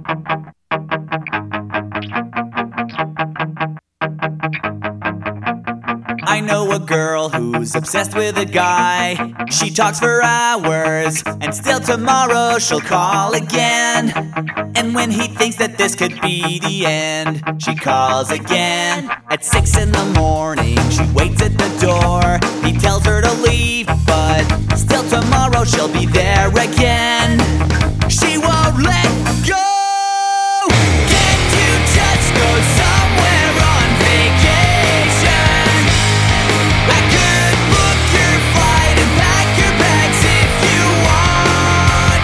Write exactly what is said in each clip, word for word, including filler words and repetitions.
I know a girl who's obsessed with a guy. She talks for hours, and still tomorrow she'll call again. And when he thinks that this could be the end, she calls again. At six in the morning, she waits at the door. He tells her to leave, but still tomorrow she'll be there again. She won't let go. Can't you just go somewhere on vacation? I could book your flight and pack your bags if you want.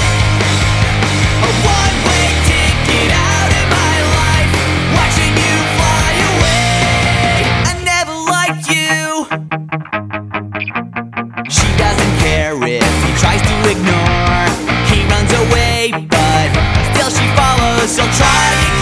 A one-way ticket out of my life, watching you fly away. I never liked you. She doesn't care if he tries to ignore. He runs away, but still she follows. She'll try again.